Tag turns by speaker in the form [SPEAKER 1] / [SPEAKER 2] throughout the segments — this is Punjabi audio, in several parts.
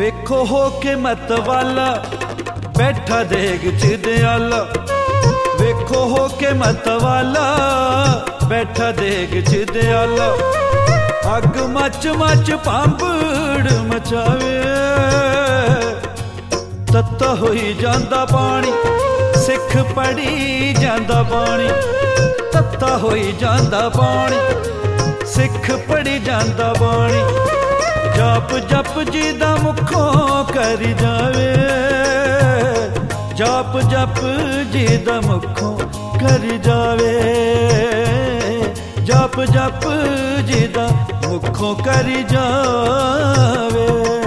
[SPEAKER 1] ਵੇਖੋ ਹੋ ਕੇ ਮਤ ਵਾਲਾ ਬੈਠਾ ਦੇਗ ਚ ਦਿਆਲਾ। ਵੇਖੋ ਹੋ ਕੇ ਮਤ ਵਾਲਾ ਬੈਠਾ ਦੇਗ ਚ ਦਿਆਲਾ। ਅੱਗ ਮੱਚ ਮੱਚ ਭਾਂਬੜ ਮਚਾਵੇ, ਤੱਤਾ ਹੋਈ ਜਾਂਦਾ ਪਾਣੀ ਸਿੱਖ ਪੜੀ ਜਾਂਦਾ ਪਾਣੀ। ਤੱਤਾ ਹੋਈ ਜਾਂਦਾ ਪਾਣੀ ਸਿੱਖ ਪੜੀ ਜਾਂਦਾ ਪਾਣੀ। ਜਪ ਜਪ ਜੀ ਦਾ ਮੁਖੋਂ ਕਰੀ ਜਾਵੇ, ਜਪ ਜਪ ਜੀ ਦਾ ਮੁਖੋਂ ਕਰੀ ਜਾਵੇ। ਜਪ ਜਪ ਜੀ ਦਾ ਮੁਖੋਂ ਕਰੀ ਜਾਵੇ।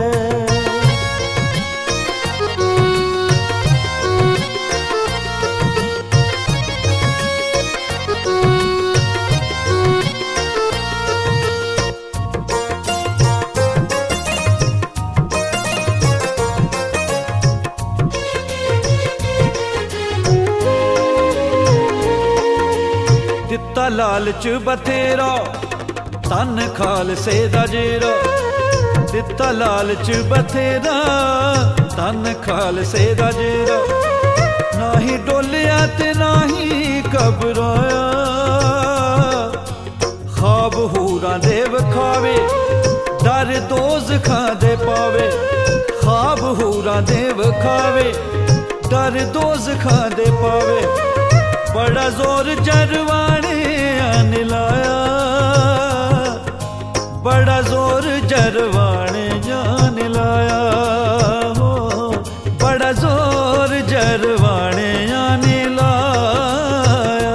[SPEAKER 1] ਦਿੱਤਾ ਲਾਲਚ ਬਥੇਰਾ ਤਨ ਖਾਲਸੇ ਦਾ ਜੇਰਾ। ਦਿੱਤਾ ਲਾਲਚ ਬਥੇਰਾ ਤਨ ਖਾਲਸੇ ਦਾ ਜੇਰਾ। ਨਾਹੀ ਡੋਲਿਆ ਤੇ ਨਾਹੀ ਘਬਰਾਇਆ, ਖਾਬ ਹੂਰਾਂ ਦੇ ਵਿਖਾਵੇ ਡਰ ਦੋਜ਼ਖਾਂ ਦੇ ਪਾਵੇ। ਖਾਬ ਹੂਰਾਂ ਦੇ ਵਿਖਾਵੇ ਡਰ ਦੋਜ਼ਖਾਂ ਦੇ ਪਾਵੇ। ਬੜਾ ਜ਼ੋਰ ਜਰਵਾਣਿਆਂ ਨੇ ਲਾਇਆ, ਬੜਾ ਜ਼ੋਰ ਜਰਵਾਣਿਆਂ ਨੇ ਲਾਇਆ। ਹੋ ਬੜਾ ਜ਼ੋਰ ਜਰਵਾਣਿਆਂ ਨੇ ਲਾਇਆ।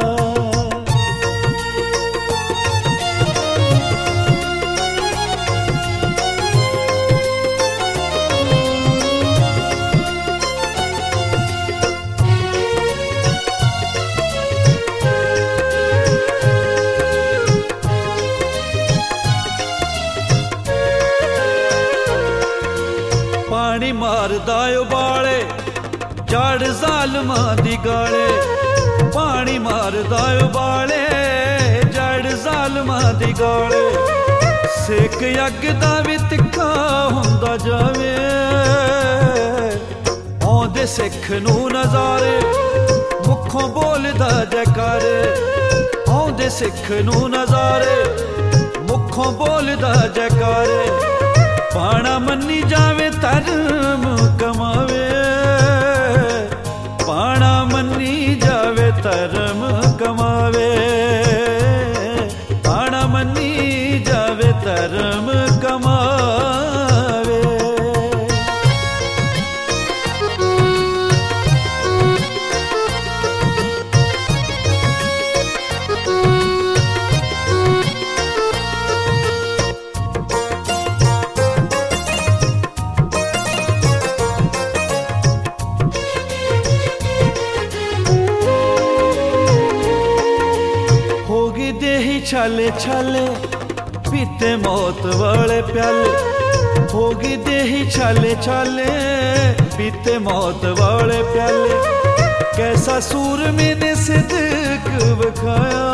[SPEAKER 1] ਪਾਣੀ ਮਾਰਦਾ ਉਬਾਲੇ ਜੜ ਜ਼ਾਲਮਾਂ ਦੀ ਗਾਲੇ। ਪਾਣੀ ਮਾਰਦਾ ਉਬਾਲੇ ਜੜ ਜ਼ਾਲਮਾਂ ਦੀ ਗਾਲੇ। ਸਿੱਖ ਅੱਗ ਦਾ ਵੀ ਤਿੱਖਾ ਹੁੰਦਾ ਜਾਵੇ, ਆਉਂਦੇ ਸਿੱਖ ਨੂੰ ਨਜ਼ਾਰੇ ਮੁਖੋਂ ਬੋਲਦਾ ਜੈਕਾਰੇ। ਆਉਂਦੇ ਸਿੱਖ ਨੂੰ ਨਜ਼ਾਰੇ ਮੁਖੋਂ ਬੋਲਦਾ ਜੈਕਾਰੇ। ਪਾਣਾ ਮੰਨੀ ਜਾਵੇ ਧਰਮ ਕਮਾਵੇ, ਪਾਣਾ ਮੰਨੀ ਜਾਵੇ ਧਰਮ ਕਮਾਵੇ। ਪਾਣਾ ਮੰਨੀ ਜਾਵੇ ਧਰਮ ਕਮਾਵੇ। ਛਾਲੇ ਛਾਲੇ ਪੀਤੇ ਮੌਤ ਵਾਲੇ ਪਿਆਲੇ। ਹੋ ਗਈ ਦੇਹੀ ਛਾਲੇ ਛਾਲੇ ਪੀਤੇ ਮੌਤ ਵਾਲੇ ਪਿਆਲੇ। ਕੈਸਾ ਸੂਰਮੇ ਨੇ ਸਿਦਕ ਵਿਖਾਇਆ,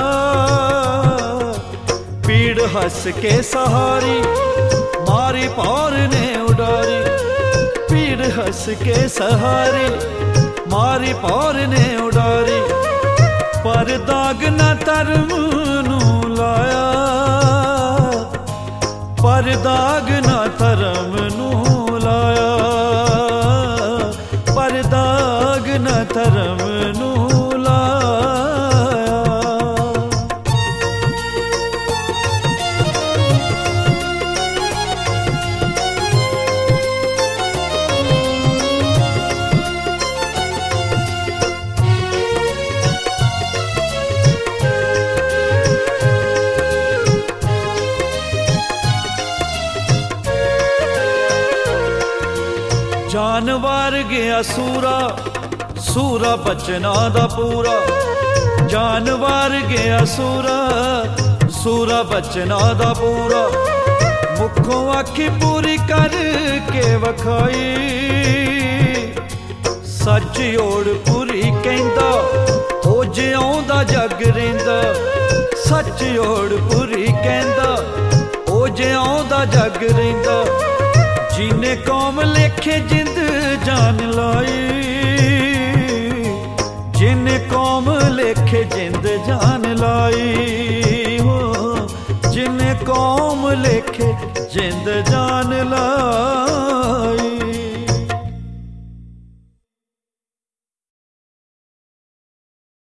[SPEAKER 1] ਪੀੜ ਹੱਸ ਕੇ ਸਹਾਰੀ ਮਾਰੀ ਪੌਰ ਨੇ ਉਡਾਰੀ। ਪੀੜ ਹੱਸ ਕੇ ਸਹਾਰੀ ਮਾਰੀ ਪੌਰ ਨੇ ਉਡਾਰੀ। ਪਰ ਦਾਗ ਨਾ ਧਰਮ ਨੂੰ ਲਾਇਆ, ਪਰ ਦਾਗ ਨਾ ਧਰਮ ਨੂੰ ਲਾਇਆ। ਪਰ ਦਾਗ ਨਾ ਧਰਮ ਨੂੰ ਲਾਇਆ। ਜਾਨਵਰ ਗਿਆ ਸੂਰਾ, ਸੂਰਾ ਬਚਨਾ ਦਾ ਪੂਰਾ। ਜਾਨਵਰ ਗਿਆ ਸੂਰਾ, ਸੂਰਾ ਬਚਨਾ ਦਾ ਪੂਰਾ। ਮੁਖੋਂ ਅੱਖੀ ਪੂਰੀ ਕਰਕੇ ਵਖਾਈ, ਸੱਚ ਓੜ ਪੂਰੀ ਕਹਿੰਦਾ ਉਹ ਜਿਉਂਦਾ ਜੱਗ ਰਹਿੰਦਾ। ਸੱਚ ਓੜ ਪੂਰੀ ਕਹਿੰਦਾ ਉਹ ਜਿਉਂਦਾ ਜੱਗ ਰਹਿੰਦਾ। जिने कौम लेखे जिंद जान लाई, जिने कौम लेखे जिंद जान लाई हो, जिने कौम लेखे जिंद जान लाई।